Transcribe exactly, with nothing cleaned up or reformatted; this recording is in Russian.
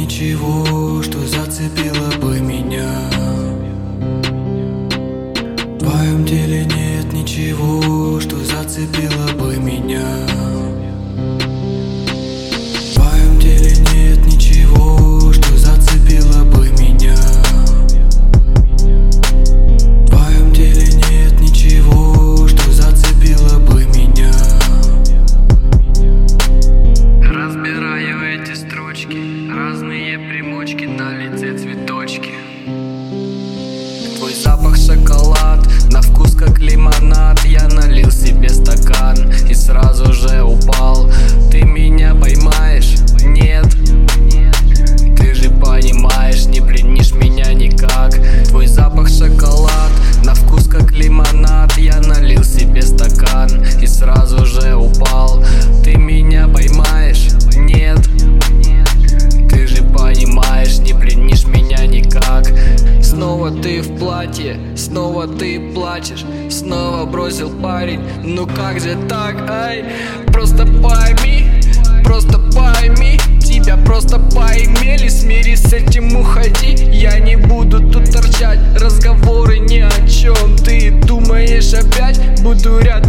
ничего, что зацепило бы меня. В твоем теле нет ничего, что зацепило бы меня. В твоем теле нет ничего, что зацепило бы меня. В твоем теле нет ничего, что зацепило бы меня. Разбираю эти строчки, разные примочки, на лице цветочки. Твой запах шоколад, на вкус как лимонад. Я налил себе стакан и сразу же упал. Ты меня поймаешь? Нет. Ты же понимаешь, не пленишь меня никак. Твой запах шоколад, на вкус как лимонад. Я налил себе стакан и сразу же упал. Ты меня поймаешь? Нет. Ты же понимаешь, не пленишь меня никак. Снова ты в платье, снова ты плачешь. Снова бросил парень, ну как же так, ай? Просто пойми, просто пойми. Тебя просто поимели, смирись с этим, уходи. Я не буду тут торчать, разговоры ни о чем. Ты думаешь опять, буду рядом